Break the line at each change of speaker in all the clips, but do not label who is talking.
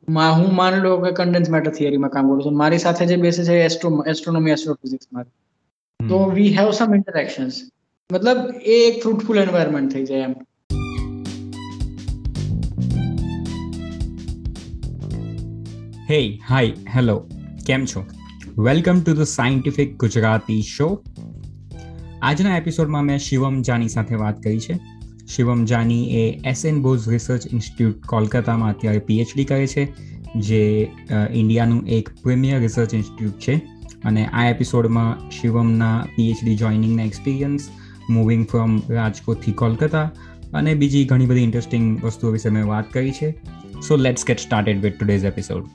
હું માની લો કે કન્ડેન્સ મેટર થિયરીમાં કામ કરું છું, મારી સાથે જે બેસે છે એસ્ટ્રોનોમી એસ્ટ્રોફિઝિક્સમાં, તો વી હેવ સમ ઇન્ટરેક્શન્સ. મતલબ એ એક ફ્રૂટફુલ એન્વાયરમેન્ટ થઈ જાય એમ.
હે હાય હેલો, કેમ છો? Welcome to the scientific Gujarati show. આજના એપિસોડમાં મેં શિવમ જાની સાથે વાત કરી છે. શિવમ જાની એ એસએન બોઝ રિસર્ચ ઇન્સ્ટિટ્યૂટ કોલકાતામાં અત્યારે પીએચડી કરે છે, જે ઇન્ડિયાનું એક પ્રીમિયર રિસર્ચ ઇન્સ્ટિટ્યૂટ છે. અને આ એપિસોડમાં શિવમના પીએચડી જોઈનિંગના એક્સપિરિયન્સ, મૂવિંગ ફ્રોમ રાજકોટથી કોલકાતા અને બીજી ઘણી બધી ઇન્ટરેસ્ટિંગ વસ્તુઓ વિશે મેં વાત કરી છે. So let's get started with today's episode.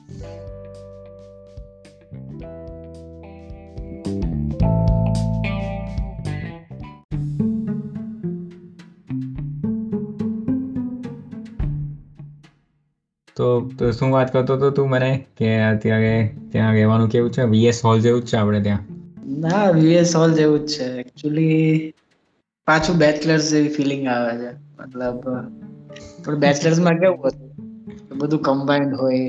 તો શું વાત કરતો હતો તું મને કે અત્યારે ત્યાં રહેવાનું કેવું છે? વીએસ હોલ જેવું જ છે આપણે ત્યાં?
ના, વીએસ હોલ જેવું જ છે એકચ્યુઅલી. પાછું બેચલર્સ જેવી ફિલિંગ આવે છે. મતલબ પણ બેચલર્સમાં કેવું હતું, બધું કમ્બાઇન્ડ હોય.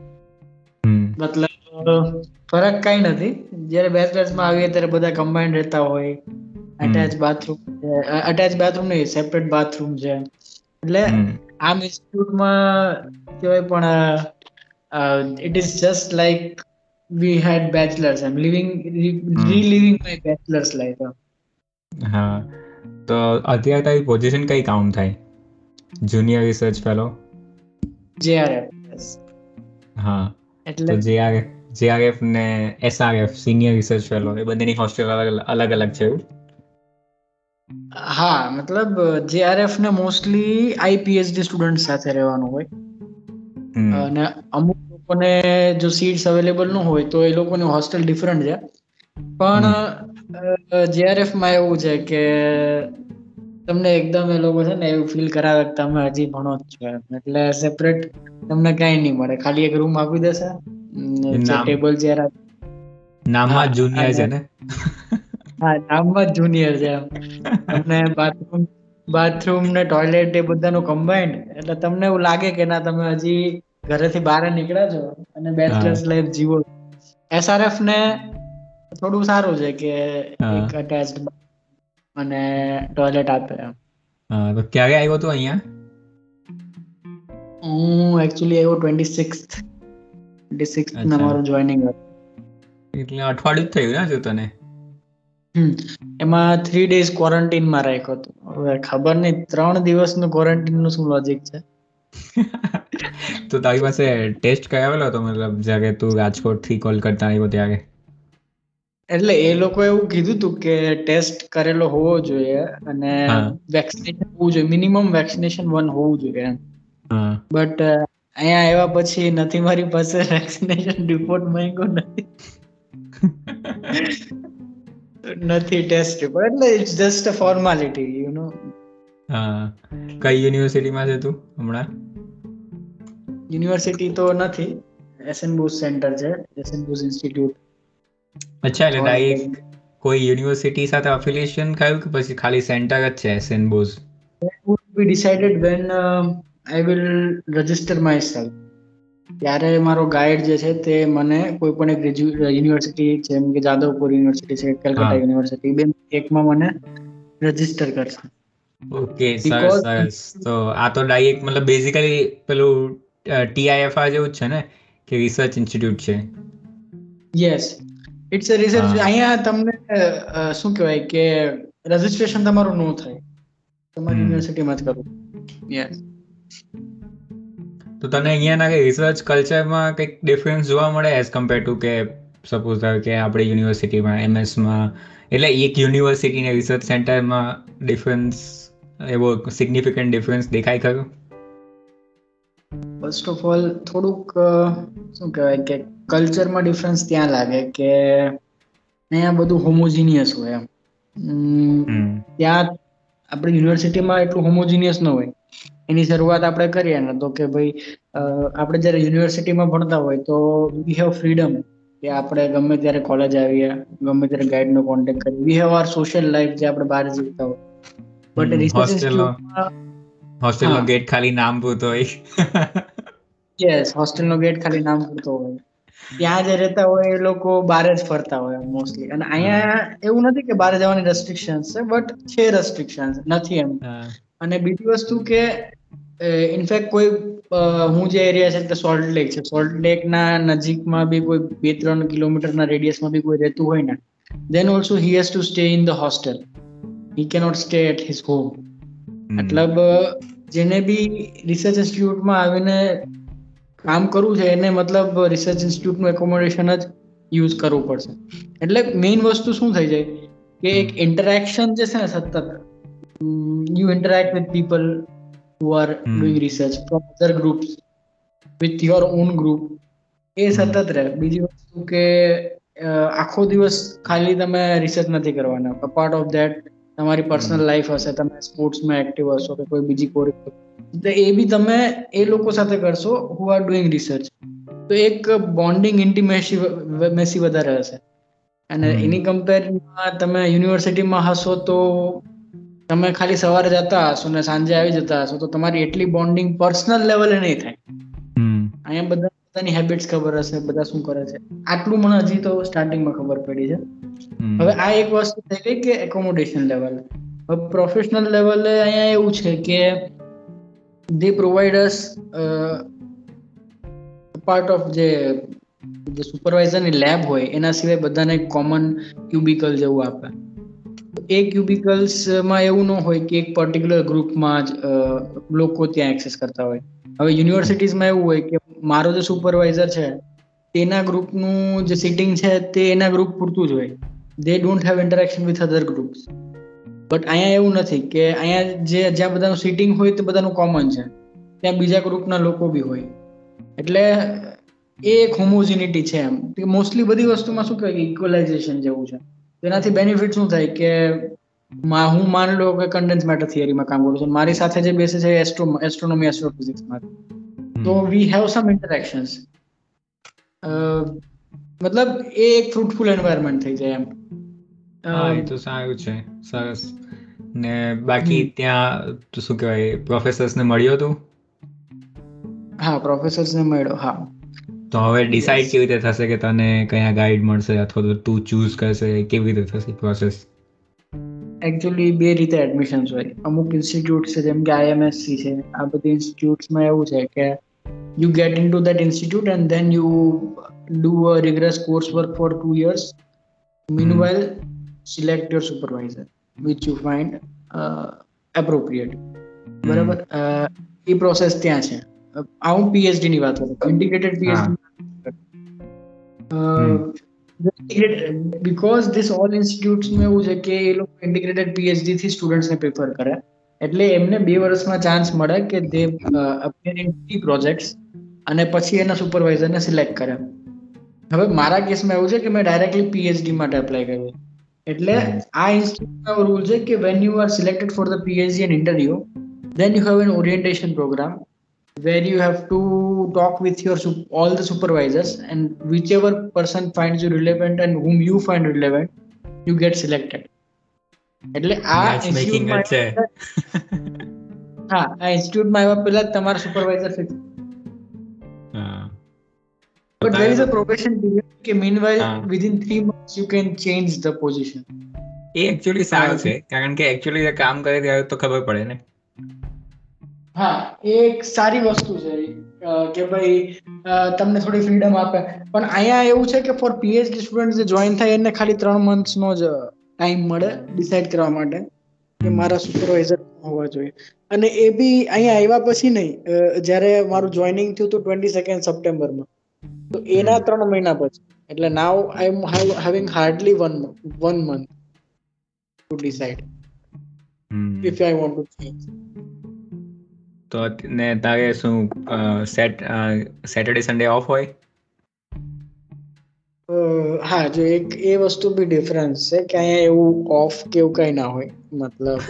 મતલબ ફરક કઈ નથી. જયારે બેચલર્સમાં આવીએ ત્યારે બધા કમ્બાઇન્ડ રહેતા હોય. અટેચ બાથરૂમ નહીં, સેપરેટ બાથરૂમ છે. એટલે આમ ઇન્સ્ટિટ્યૂટમાં કહેવાય, પણ it is just like we had bachelors. I am reliving my bachelors life.
હા, તો અત્યારે તારી પોઝિશન કઈ કાઉન્ટ થાય? Junior research fellow?
JRF.
હા,
એટલે
તો JRF ને SRF સિનિયર રિસર્ચ ફેલો, એ બંનેની હોસ્ટેલ અલગ અલગ છે એવું?
હા, મતલબ JRF ને મોસ્ટલી આઈપીએચડી સ્ટુડન્ટ સાથે રહેવાનું હોય. અને અમુક લોકોને જો સીટ્સ અવેલેબલ ન હોય તો એ લોકોની હોસ્ટેલ ડિફરન્ટ છે. પણ JRF માં એવું છે કે તમને એકદમ એ લોકો છે ને એવું ફીલ કરાવે કે તમે હજી ભણો જ છો. એટલે સેપરેટ તમને કઈ નહીં મળે, ખાલી એક રૂમ આપી દેશે, ટેબલ ચેર.
નામમાં જુનિયર છે ને?
હા, નામમાં જ જુનિયર છે. તમને બાથરૂમ ને ટોયલેટ એ બધાનું કમ્બાઇન્ડ, એટલે તમને એવું લાગે કે ના, તમે હજી ઘરેથી બહાર નીકળ્યા છો અને બેચલર્સ લાઈફ જીવો. SRF ને થોડું સારું છે કે એક અટેચ્ડ અને ટોયલેટ આપે.
હા, તો ક્યારે આવ્યો તું અહીંયા?
હું એકચ્યુઅલી આવ્યો 26th ના મારું જોઈનિંગ હતું.
એટલે અઠવાડિયું જ થયું ને હજુ તને?
એમાં 3 days ક્વોરન્ટીનમાં રાખ્યો હતો. હવે ખબર નહીં 3 દિવસનું ક્વોરન્ટીન નું શું લોજિક છે.
તો તારી પાસે ટેસ્ટ કરાવેલો હતો, મતલબ જ્યારે તું રાજકોટ થી કોલકાતા આવ્યો ત્યારે?
એટલે એ લોકો એવું કીધું હતું કે ટેસ્ટ કરેલો હોવો જોઈએ અને વેક્સિનેશન હોવું જોઈએ, મિનિમમ વેક્સિનેશન 1 હોવું જોઈએ એમ. બટ અહીંયા આવ્યા પછી નથી મારી પાસે વેક્સિનેશન રિપોર્ટ માંગ્યો નથી ટેસ્ટ રિપોર્ટ. એટલે it's just a formality, you know.
હા, કઈ યુનિવર્સિટીમાં છે તું હમણાં?
યુનિવર્સિટી તો નથી, એસએન બોઝ સેન્ટર છે, એસએન બોઝ ઇન્સ્ટિટ્યૂટ.
અચ્છા, એટલે ડાયરેક્ટ કોઈ યુનિવર્સિટી સાથે અફિલિએશન કયું કે પછી ખાલી સેન્ટર જ છે SN Bose?
That would be decided when I will register myself. ત્યારે મારો ગાઈડ જે છે તે મને કોઈ પણ એક યુનિવર્સિટી, જેમ કે જાદવપુર યુનિવર્સિટી છે, કલકત્તા યુનિવર્સિટી, બે એકમાં મને રજીસ્ટર કરશે.
ઓકે, સરસ સરસ. તો આ તો ડાયરેક્ટ મતલબ બેઝિકલી પેલું TIFR જેવું જ છે ને, કે રિસર્ચ ઇન્સ્ટિટ્યૂટ છે?
Yes, it's a research. અહીંયા તમને શું કહેવાય કે રજીસ્ટ્રેશન તમારું ન થાય, તમારી યુનિવર્સિટીમાં જ કરવું. યસ.
તો તને અહીંયાના રિસર્ચ કલ્ચરમાં કંઈક ડિફરન્સ જોવા મળે એઝ કમ્પેર ટુ કે સપોઝ કે આપણે યુનિવર્સિટીમાં MS-માં, એટલે એક યુનિવર્સિટી ને રિસર્ચ સેન્ટરમાં ડિફરન્સ, એવો સિગ્નિફિકન્ટ ડિફરન્સ દેખાય ખરો?
ફર્સ્ટ ઓફ ઓલ થોડુંક શું કહેવાય કે કલ્ચરમાં ડિફરન્સ ત્યાં લાગે કે અહીંયા બધું હોમોજીનિયસ હોય એમ. ત્યાં આપણી યુનિવર્સિટીમાં એટલું હોમોજીનિયસ ન હોય. એની શરૂઆત આપણે કરીએ ને તો કે ભાઈ આપણે જ્યારે યુનિવર્સિટીમાં ભણતા હોય તો વી હેવ ફ્રીડમ કે આપણે ગમે ત્યારે કોલેજ આવીએ, ગમે ત્યારે ગાઈડનો કોન્ટેક્ટ કરીએ. We have our social life જે આપણે બહાર જીવતા હોય. બટ રિસર્ચ ઇન્સ્ટિટ્યૂટમાં
હોસ્ટેલનો ગેટ ખાલી નામ પૂરતો હોય.
યસ, હોસ્ટેલનો ગેટ ખાલી નામ પૂરતો હોય. ત્યાં જે રહેતા હોય એ લોકો બહાર જ ફરતા હોય મોસ્ટલી. અને અહીંયા એવું નથી કે બહાર જવાની રેસ્ટ્રિક્શન્સ છે, બટ છે રેસ્ટ્રિક્શન્સ, નથી એમ. અને બીજી વસ્તુ કે ઇનફેક્ટ કોઈ હું જે એરિયા છે સોલ્ટ લેક છે, સોલ્ટ લેક ના નજીકમાં બી કોઈ 2-3 કિલોમીટરના રેડિયસમાં બી કોઈ રહેતું હોય ને, then also he has to stay in the hostel. He cannot stay at his home. મતલબ જેને બી રિસર્ચ ઇન્સ્ટિટ્યૂટમાં આવીને કામ કરવું છે એને મતલબ રિસર્ચ ઇન્સ્ટિટ્યૂટનું એકોમોડેશન જ યુઝ કરવું પડશે. એટલે મેઇન વસ્તુ શું થઈ જાય કે એક ઇન્ટરેક્શન જે છે ને સતત, you interact with people who are doing research from other groups with your own group, એ સતત રહે. બીજી વસ્તુ કે આખો દિવસ ખાલી તમે રિસર્ચ નથી કરવાના. અપાર્ટ ઓફ ધેટ તમારી પર્સનલ લાઈફ હશે, તમે સ્પોર્ટ્સમાં એક્ટિવ હશો કે કોઈ બીજી કોઈ, તો એ બી તમે એ લોકો સાથે કરશો who are doing research. તો એક બોન્ડિંગ ઇન્ટિમેસી વધારે હશે. અને એની કમ્પેરમાં તમે યુનિવર્સિટીમાં હશો તો તમે ખાલી સવારે જતા હશો ને સાંજે આવી જતા હશો, તો તમારી એટલી બોન્ડિંગ પર્સનલ લેવલે નહીં થાય. અહીંયા બધાની હેબિટ્સ ખબર હશે, બધા શું કરે છે. આટલું મને હજી તો સ્ટાર્ટિંગમાં ખબર પડી છે. હવે આ એક વસ્તુ થઈ ગઈ કે એકોમોડેશન લેવલ. હવે પ્રોફેશનલ લેવલે અહીંયા એવું છે કે they provide us part of જે સુપરવાઇઝરની લેબ હોય એના સિવાય બધાને કોમન ક્યુબિકલ જેવું આપે. એ ક્યુબિકલ્સમાં એવું ન હોય કે એક પર્ટિક્યુલર ગ્રુપમાં જ લોકો ત્યાં એક્સેસ કરતા હોય. હવે યુનિવર્સિટીઝમાં એવું હોય કે મારો જે સુપરવાઇઝર છે તેના ગ્રુપનું જે સિટિંગ છે તે એના ગ્રુપ પૂરતું જ હોય. They don't have interaction with other groups. But અહીંયા એવું નથી કે અહીંયા જ્યાં બધાનું સિટિંગ હોય તે બધાનું કોમન છે, ત્યાં બીજા ગ્રુપના લોકો બી હોય. એટલે એ એક હોમોજિનિટી છે એમ. મોસ્ટલી બધી વસ્તુમાં શું કહેવાય ઇક્વલાઇઝેશન જેવું છે. તેનાથી બેનિફિટ શું થાય કે હું માની લો કે કન્ડેન્સ મેટર થિયરીમાં કામ કરું છું, મારી સાથે જે બેસે છે એસ્ટ્રોનોમી એસ્ટ્રોફિઝિક્સમાં, તો વી હેવ સમ ઇન્ટરેક્શન્સ. મતલબ એ એક ફ્રૂટફુલ એન્વાયરમેન્ટ થઈ જાય એમ.
એ તો સારું છે, સરસ. ને બાકી ત્યાં શું કહેવાય પ્રોફેસર્સને મળ્યો તું?
હા, પ્રોફેસર્સને મળ્યો. હા.
તો હવે ડિસાઈડ કેવી રીતે થશે કે તને કયા ગાઈડ મળશે અથવા તો તું ચૂઝ કરશે, કેવી રીતે થશે પ્રોસેસ?
એકચ્યુઅલી બે રીતે એડમિશન્સ હોય. અમુક ઇન્સ્ટિટ્યૂટ છે જેમ કે IMSC છે, આ બધી ઇન્સ્ટિટ્યૂટ્સમાં એવું છે કે you get into that institute and then you do a rigorous coursework for 2 years. Meanwhile, select your supervisor which you find appropriate. બરાબર? એ પ્રોસેસ ત્યાં છે. હું PhD ની વાત કરું, integrated PhD. because this all institutes માં એવું છે કે એ લોકો ઇન્ટિગ્રેટેડ PhD થી સ્ટુડન્ટ્સને પ્રિફર કરે. એટલે એમને 2 વર્ષમાં ચાન્સ મળે કે દે અપિયર ઇન 3 પ્રોજેક્ટ્સ અને પછી એના સુપરવાઇઝરને સિલેક્ટ કરે. હવે મારા કેસમાં એવું છે કે મેં ડાયરેક્ટલી PhD માટે એપ્લાય કર્યું. એટલે આ ઇન્સ્ટિટ્યૂટનો રૂલ છે કે when you are selected for the PhD and interview, then you have an orientation program where you have to talk with your all the supervisors, and whichever person finds you relevant and whom you find relevant, you get selected. એટલે આ ઇન્સ્ટિટ્યૂટમાં છે. હા, આ ઇન્સ્ટિટ્યૂટમાં આવ્યા પહેલા તમારા supervisor fix. But there is a probation period કે meanwhile within 3 months you can change the position.
એ એકચ્યુઅલી સારું છે કારણ કે એકચ્યુઅલી કામ કરે ત્યારે તો ખબર પડે ને.
હા, એ એક સારી વસ્તુ છે કે ભાઈ તમને થોડી ફ્રીડમ આપે. પણ અહીંયા એવું છે કે ફોર PhD સ્ટુડન્ટ જે જોઈન થાય એને ખાલી 3 monthsનો જ ટાઈમ મળે ડિસાઈડ કરવા માટે કે મારા સુપરવાઇઝર હોવા જોઈએ. અને એ બી અહીંયા આવ્યા પછી નહીં, જ્યારે મારું જોઈનિંગ થયું હતું 22 સપ્ટેમ્બરમાં, તો એના 3 મહિના પછી. એટલે now I am having hardly 1 month to decide if I want to change.
તો ને તારે શું સેટરડે સન્ડે ઓફ હોય?
હા, જો એક એ વસ્તુ બી ડિફરન્સ છે કે અહીંયા એવું ઓફ કે એવું કઈ ના હોય. મતલબ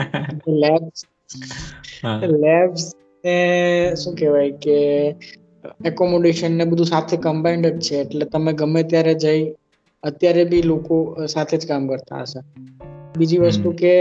લેબ્સ ને શું કહેવાય કે એકોમોડેશન ને બધું સાથે કમ્બાઇન્ડ જ છે. એટલે તમે ગમે ત્યારે જઈ, અત્યારે બી લોકો સાથે જ કામ કરતા હશે. બીજી વસ્તુ કે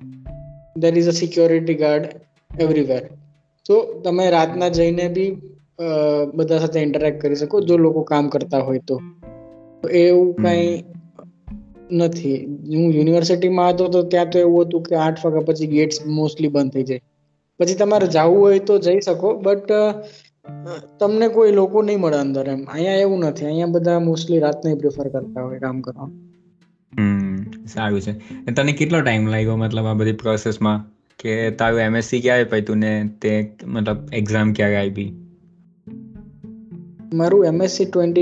there is a security guard everywhere. તો તમે રાતના જઈને બી બધા સાથે ઇન્ટરેક્ટ કરી શકો જો લોકો કામ કરતા હોય તો એવું કઈ નથી. હું યુનિવર્સિટીમાં હતો તો ત્યાં તો એવું હતું કે 8 વાગ્યા પછી ગેટ્સ મોસ્ટલી બંધ થઈ જાય. પછી તમારે જવું હોય તો જઈ શકો, બટ તમને કોઈ લોકો નહીં મળે અંદર એમ. અહીંયા એવું નથી, અહીંયા બધા મોસ્ટલી રાતને પ્રિફર કરતા હોય કામ કરવાનું.
સારું છે. તને કેટલો ટાઈમ લાગ્યો મતલબ આ બધી પ્રોસેસમાં, કે તારું MSc ક્યારે પત્યું ને તે મતલબ એક્ઝામ ક્યારે આપી?
મારું MSc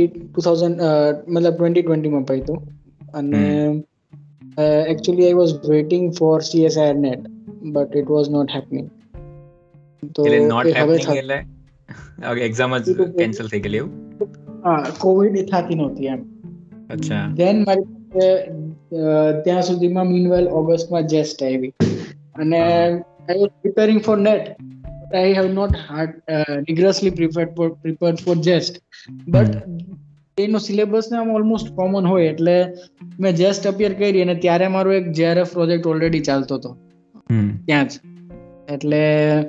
2020 માં પત્યું અને actually I was waiting for CSIR net but it was not happening.
તો નોટ હેપનિંગ એટલે એક્ઝામ જ કેન્સલ થઈ ગયેલી એવું?
હા, કોવિડ થતી નહોતી એમ.
અચ્છા.
ધેન મારી ત્યાં સુધીમાં મીનવેલ ઓગસ્ટમાં જેસ્ટ આવી અને I was preparing for net. I have not rigorously prepared for JEST, but એનો સિલેબસ ને આમ ઓલમોસ્ટ કોમન હોય એટલે મેં જેસ્ટ અપિયર કરી અને ત્યારે મારો એક JRF પ્રોજેક્ટ ઓલરેડી ચાલતો હતો ત્યાં જ. એટલે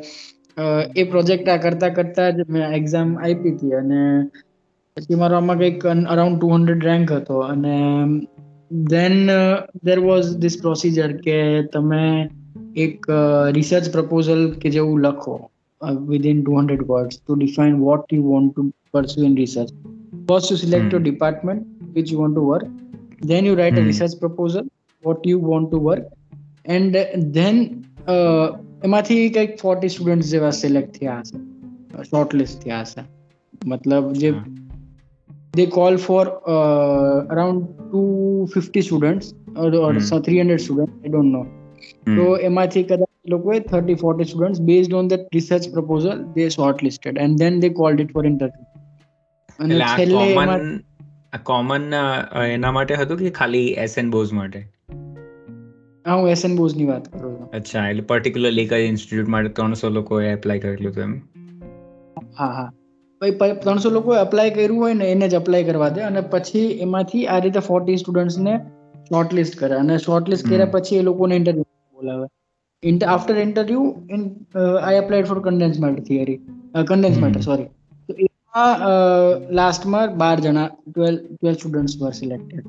એ પ્રોજેક્ટ આ કરતા કરતા જ મેં એક્ઝામ આપી હતી અને પછી મારો આમાં કંઈક અરાઉન્ડ 200 રેન્ક હતો અને then there was this procedure કે તમે એક રિસર્ચ પ્રપોઝલ કે જેવું લખો within 200 words to define what you want to pursue in research. First you select your department which you want to work, then you write a research proposal what you want to work, and then એમાંથી કંઈક 40 students જેવા select થયા હશે, short list થયા હશે. મતલબ જે they call for around 250 students or 300 students, I don't know. So એમાંથી કદાચ લોકોએ 30-40 students based on that research proposal they shortlisted and then they called it for interview. અને છેલ્લે
કોમન એના માટે હતું કે ખાલી SN બોઝ માટે?
હા, હું SN બોઝ ની વાત કરું છું.
અચ્છા, એટલે પર્ટિક્યુલરલી કઈ ઇન્સ્ટિટ્યૂટ માટે 300 લોકોએ એપ્લાય કરેલું હતું એમ?
હા, 300 લોકોએ અપ્લાય કર્યું હોય ને એને જ અપ્લાય કરવા દે અને પછી એમાંથી આ રીતે 40 સ્ટુડન્ટ્સને શોર્ટલિસ્ટ કરે અને શોર્ટલિસ્ટ કર્યા પછી એ લોકોને ઇન્ટરવ્યુ બોલાવે. After interview I applied for condensed matter sorry. તો એમાં લાસ્ટમાં 12 જણા 12 સ્ટુડન્ટ્સ were selected.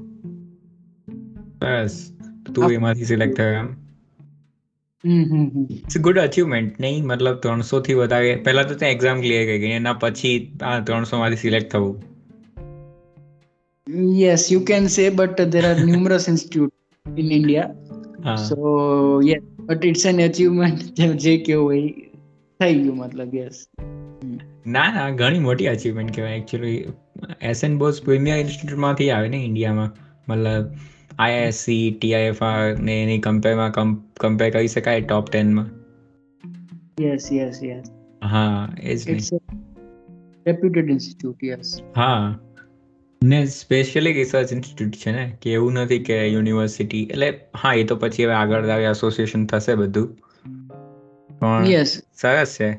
બસ તું એમાંથી સિલેક્ટ થયો એમ? ઇટ્સ ગુડ અચીવમેન્ટ નહીં? મતલબ 300 થી વધારે પહેલા તો ત્યાં એક્ઝામ ક્લિયર કરી ગઈ એના પછી આ 300 માંથી સિલેક્ટ થવું.
Yes, you can say, but there are numerous institutes in India. So yes, but it's an achievement. જે કેવું હોય થઈ ગયું મતલબ. યસ,
ના ઘણી મોટી અચીવમેન્ટ કહેવાય એકચ્યુઅલી. SN બોઝ પ્રીમિયર ઇન્સ્ટિટ્યૂટમાંથી આવે ને ઇન્ડિયામાં, મતલબ IISc, TIFR ને એની કમ્પેર કરી શકાય ટોપ 10માં.
યસ.
હા, એ જ
ઇટ્સ રેપ્યુટેડ ઇન્સ્ટિટ્યૂટ. યસ. હા,
ને સ્પેશિયલી રિસર્ચ ઇન્સ્ટિટ્યૂટ છે ને, કે એવું નથી કે યુનિવર્સિટી. એટલે હા, એ તો પછી હવે આગળ એસોસિએશન થશે બધું, પણ સરસ છે.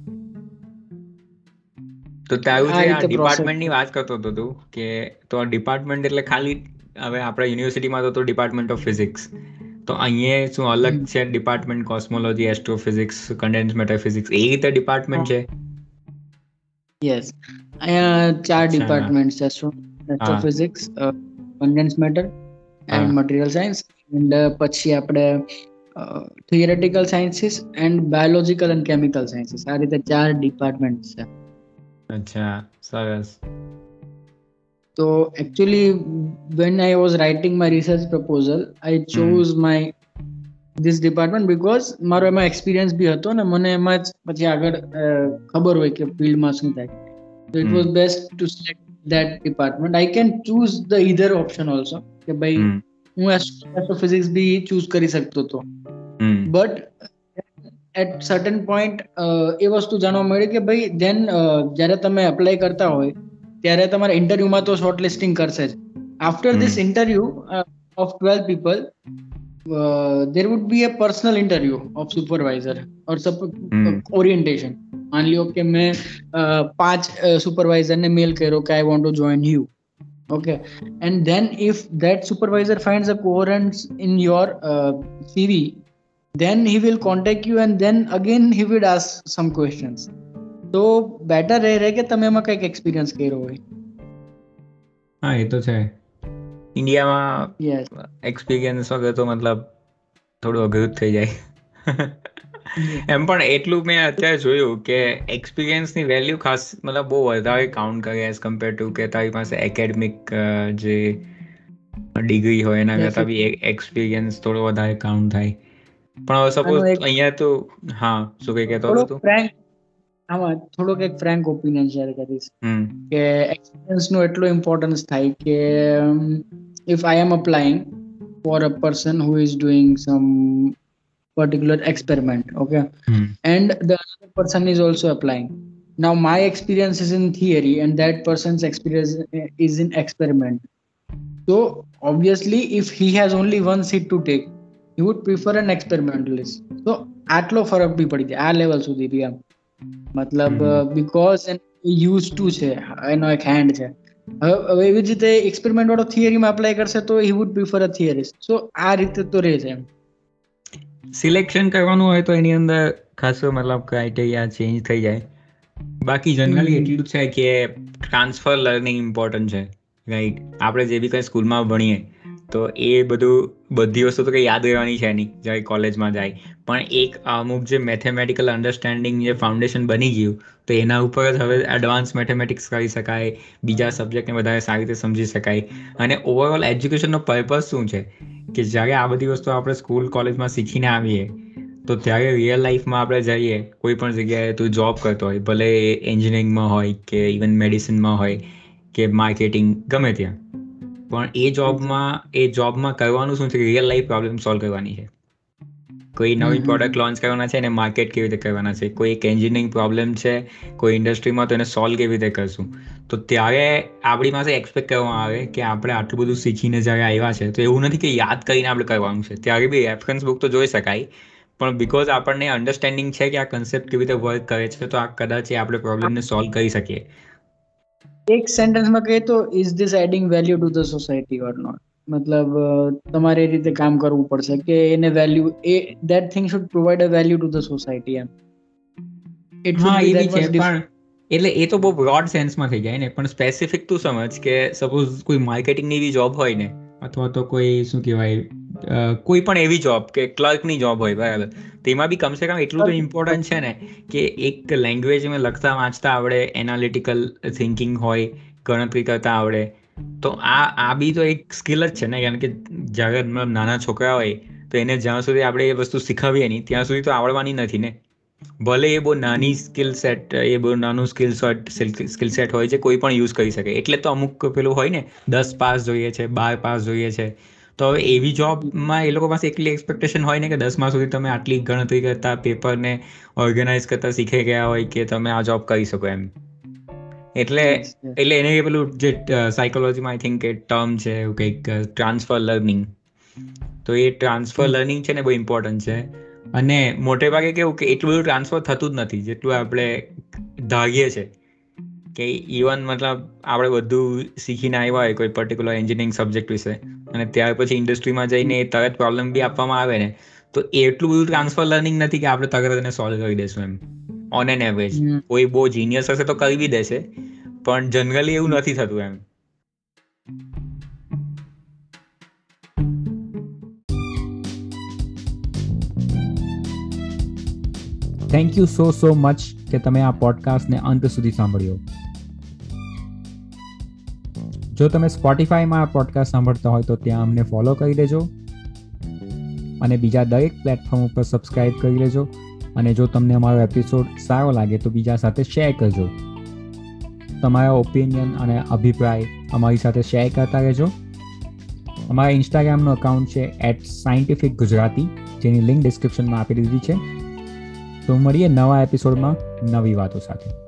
તો તારું જે આ ડિપાર્ટમેન્ટની વાત કરતો હતો તું, કે તો આ ડિપાર્ટમેન્ટ એટલે ખાલી હવે આપણા યુનિવર્સિટીમાં તો ડિપાર્ટમેન્ટ ઓફ ફિઝિક્સ, તો અહીંયા શું અલગ છે department? Cosmology, astrophysics, condense matter physics, એ રીતે ડિપાર્ટમેન્ટ છે?
યસ, અહીંયા 4 ડિપાર્ટમેન્ટ છે: astrophysics, condense matter and material science, and પછી આપણે theoretical sciences and biological and chemical sciences. આ રીતે 4 ડિપાર્ટમેન્ટ છે.
અચ્છા, સરસ.
So actually when I was writing my research proposal I chose this department because મારો એમાં એક્સપિરિયન્સ બી હતો ને મને એમાં જ પછી આગળ ખબર હોય કે ફિલ્ડમાં શું થાય. So it was best to select that department. I can choose the either option also કે ભાઈ હું એસ્ટ્રોફિઝિક્સ બી ચૂઝ કરી શકતો હતો, બટ at certain point એ વસ્તુ જાણવા મળી કે ભાઈ then જ્યારે તમે એપ્લાય કરતા હોય ત્યારે તમારા ઇન્ટરવ્યુમાં તો શોર્ટ લિસ્ટિંગ કરશે જ. After this interview of 12 people there would be a personal interview of supervisor or orientation. मान लियो कि मैं 5 supervisor ने मेल करो कि I want to join you, okay, and then if that supervisor finds a coherence in your CV then he will contact you and then again he will ask some questions. તો better રહે કે તમે એમાં કંઈક experience કર્યો હોય.
હા એ તો છે. ઇન્ડિયામાં એક્સપિરિયન્સ વગર તો મતલબ થોડું અઘરું થઈ જાય. એમ પણ એટલું મેં અત્યારે જોયું કે એક્સપિરિયન્સની વેલ્યુ ખાસ મતલબ બહુ વધારે કાઉન્ટ કરે એઝ કમ્પેર ટુ કે તારી પાસે એકેડમિક જે ડિગ્રી હોય એના કરતાં બી એક્સપિરિયન્સ થોડો વધારે કાઉન્ટ થાય. પણ હવે સપોઝ અહીંયા તો હા શું કઈ કહેતો હતો તું?
આમાં થોડોક એક ફ્રેન્ક ઓપિનિયન શેર કરીશ કે એક્સપિરિયન્સ નું એટલું ઇમ્પોર્ટન્સ થાય કે if I am applying for a person who is doing some particular experiment, okay, and the other person is also applying. Now my experience is in theory and that person's experience is in experiment. So obviously if he has only one seat to take, he would prefer an experimentalist. So આટલો ફરક બી પડી જાય આ level સુધી બી એમ મતલબ because use to છે એનો એક હેન્ડ છે. હવે એવી જ રીતે એક્સપેરિમેન્ટ વાળો થિયરીમાં એપ્લાય કરશે તો હી વુડ પ્રિફર અ થિયરિસ્ટ. સો આ રીતે તો રહે છે એમ.
સિલેક્શન કરવાનું હોય તો એની અંદર ખાસો મતલબ ક્રાઇટેરિયા ચેન્જ થઈ જાય. બાકી જનરલી એટલું છે કે ટ્રાન્સફર લર્નિંગ ઇમ્પોર્ટન્ટ છે, રાઈટ? આપણે જે બી કંઈ સ્કૂલમાં ભણીએ તો એ બધી વસ્તુ તો કંઈ યાદ રહેવાની છે નહીં જ્યારે કોલેજમાં જાય, પણ એક અમુક જે મેથેમેટિકલ અન્ડરસ્ટેન્ડિંગ જે ફાઉન્ડેશન બની ગયું તો એના ઉપર જ હવે એડવાન્સ મેથેમેટિક્સ કરી શકાય, બીજા સબ્જેક્ટને વધારે સારી રીતે સમજી શકાય. અને ઓવરઓલ એજ્યુકેશનનો પર્પઝ શું છે કે જ્યારે આ બધી વસ્તુ આપણે સ્કૂલ કોલેજમાં શીખીને આવીએ તો ત્યારે રિયલ લાઈફમાં આપણે જઈએ કોઈ પણ જગ્યાએ તું જોબ કરતો હોય, ભલે એન્જિનિયરિંગમાં હોય કે ઇવન મેડિસિનમાં હોય કે માર્કેટિંગ, ગમે ત્યાં, પણ એ જોબમાં કરવાનું શું છે? રિયલ લાઈફ પ્રોબ્લેમ સોલ્વ કરવાની છે. કોઈ નવી પ્રોડક્ટ લોન્ચ કરવાના છે અને માર્કેટ કેવી રીતે કરવાના છે, કોઈ એક એન્જિનિયરિંગ પ્રોબ્લેમ છે કોઈ ઇન્ડસ્ટ્રીમાં તો એને સોલ્વ કેવી રીતે કરશું. તો ત્યારે આપણી પાસે એક્સપેક્ટ કરવામાં આવે કે આપણે આટલું બધું શીખીને જ્યારે આવ્યા છે તો એવું નથી કે યાદ કરીને આપણે કરવાનું છે. ત્યારે બી રેફરન્સ બુક તો જોઈ શકાય, પણ બિકોઝ આપણને અન્ડરસ્ટેન્ડિંગ છે કે આ કન્સેપ્ટ કેવી રીતે વર્ક કરે છે તો આ કદાચ આપણે પ્રોબ્લેમને સોલ્વ કરી શકીએ.
એક સેન્ટેન્સમાં કહીએ તો is this adding value to the society or not? મતલબ તમારે એ રીતે કામ કરવું પડશે કે એને value that thing should provide a value to the society એમ.
હા એ બી છે, પણ એટલે એ તો બહુ બ્રોડ સેન્સમાં થઈ જાય ને. પણ સ્પેસિફિક તું સમજ કે સપોઝ કોઈ માર્કેટિંગની એવી જોબ હોય ને, અથવા તો કોઈ શું કહેવાય કોઈ પણ એવી જોબ કે ક્લર્કની જોબ હોય, બરાબર, તેમાં બી કમસે કમ એટલું તો ઇમ્પોર્ટન્ટ છે ને કે એક લેંગ્વેજમાં લખતા વાંચતા આવડે, એનાલિટિકલ થિંકિંગ હોય, ગણતરી કરતા આવડે. તો આ બી તો એક સ્કિલ જ છે ને. કારણ કે જ્યારે નાના છોકરા હોય તો એને જ્યાં સુધી આપણે એ વસ્તુ શીખવીએ નહીં ત્યાં સુધી તો આવડવાની નથી ને. ભલે એ બહુ નાની સ્કિલ સેટ હોય છે, કોઈ પણ યુઝ કરી શકે. એટલે તો અમુક પેલું હોય ને 10 પાસ જોઈએ છે, 12 પાસ જોઈએ છે. તો હવે એવી જોબમાં એ લોકો પાસે એટલી એક્સપેક્ટેશન હોય ને કે 10મા સુધી તમે આટલી ગણતરી કરતા, પેપરને ઓર્ગેનાઇઝ કરતા શીખી ગયા હોય કે તમે આ જોબ કરી શકો એમ. એટલે એને પેલું જે સાયકોલોજીમાં આઈ થિંક એ ટર્મ છે એવું કંઈક, ટ્રાન્સફર લર્નિંગ. તો એ ટ્રાન્સફર લર્નિંગ છે ને બહુ ઇમ્પોર્ટન્ટ છે. અને મોટે ભાગે કેવું કે એટલું બધું ટ્રાન્સફર થતું જ નથી જેટલું આપણે ધારીએ છે. કે ઇવન મતલબ આપણે બધું શીખીને આવ્યા હોય કોઈ પર્ટિક્યુલર એન્જિનિયરિંગ સબ્જેક્ટ વિશે અને ત્યાર પછી ઇન્ડસ્ટ્રીમાં જઈને તરત પ્રોબ્લેમ બી આપવામાં આવે ને, તો એટલું બધું ટ્રાન્સફર લર્નિંગ નથી કે આપણે તરત એને સોલ્વ કરી દઈશું એમ ઓન એન એવરેજ. કોઈ બહુ જીનિયસ હશે તો કરી બી દેશે, પણ જનરલી એવું નથી થતું એમ. થેન્ક યુ સો મચ કે તમે આ પોડકાસ્ટને અંત સુધી સાંભળ્યો. જો તમે સ્પોટિફાઈમાં આ પોડકાસ્ટ સાંભળતા હોય તો ત્યાં અમને ફોલો કરી દેજો અને બીજા દરેક પ્લેટફોર્મ ઉપર સબસ્ક્રાઇબ કરી લેજો. અને જો તમને અમારો એપિસોડ સારો લાગે તો બીજા સાથે શેર કરજો. તમારા ઓપિનિયન અને અભિપ્રાય અમારી સાથે શેર કરતા રહેજો. અમારા ઇન્સ્ટાગ્રામનો અકાઉન્ટ છે @scientificgujarati, જેની લિંક ડિસ્ક્રિપ્શનમાં આપી દીધી છે. તો મળીએ નવા એપિસોડમાં નવી વાતો સાથે.